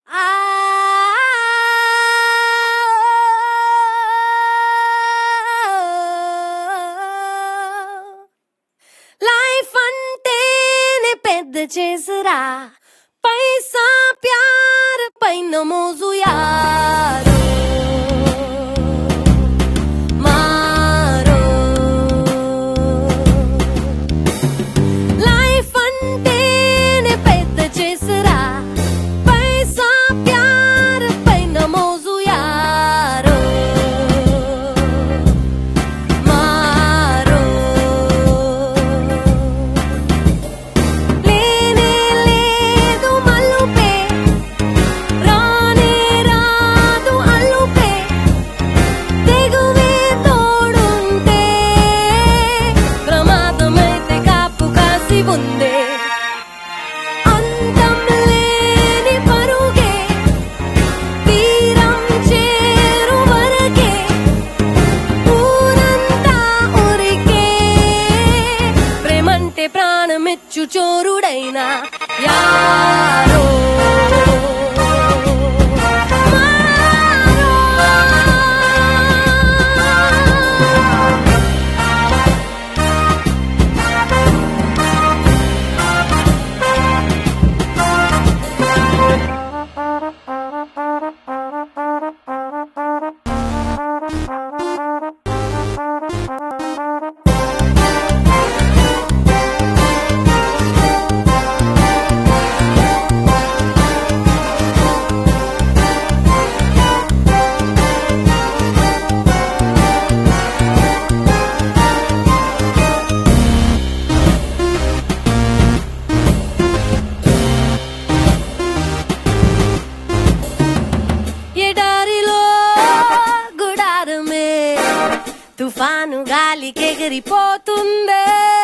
life అంటేనే పెద్ద చేసురా పైసా ప్యార్ పైన మోజు యారో మారో లైఫ్ అంటేనే పెద్ద చేసురా పైసా ప్యార్ పైన మోజు యారో మారో లేనే లేదు మల్లుపే రానే రాదు అల్లుపే తెగువే తోడుంటే ప్రమాదమైతే కాపు కాసి ఉందే అంతం లేని పరుగే తీరం చేరు వరకే ఊరంతా ఉరికే ప్రేమంటే ప్రాణమిచ్చు చోరుడైనా యారో ఎడారిలో గుడారమే తుఫాను గాలికెగిరిపోతుందే